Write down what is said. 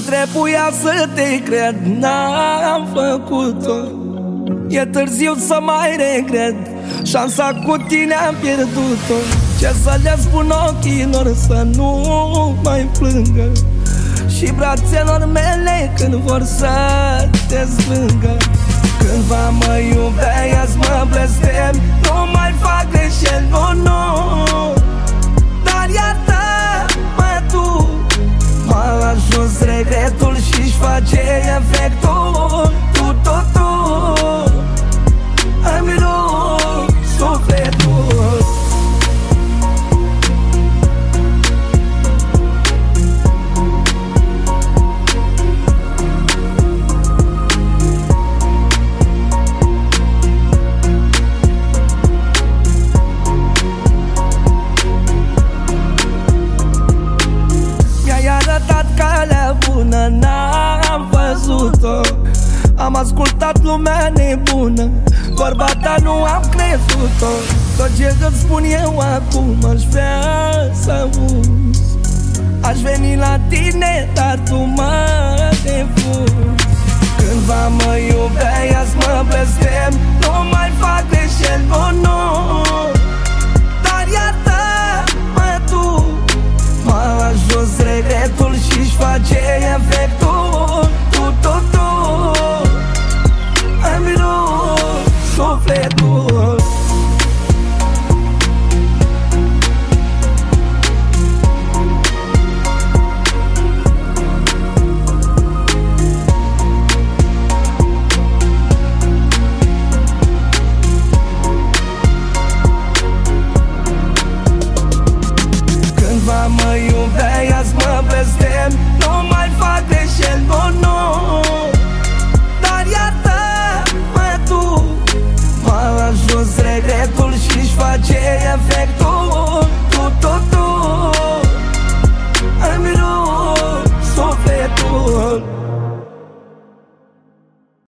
trebuia să te cred, n-am făcut-o. E târziu să mai regret, șansa cu tine am pierdut-o. Ce să le spun ochilor să nu mai plângă, și brațelor mele când vor să te strângă. Cândva mă iubeai, azi mă blestem, nu mai fac greșeli, nu. Dar iartă-mă tu, m-a ajuns regretul și-și face efectul. Tu îmi rup sufletul. N-am văzut-o, am ascultat lumea nebună, vorba ta nu am crezut-o. Tot ce îți spun eu acum aș vrea să auzi. Aș veni la tine, dar tu mă refuzi.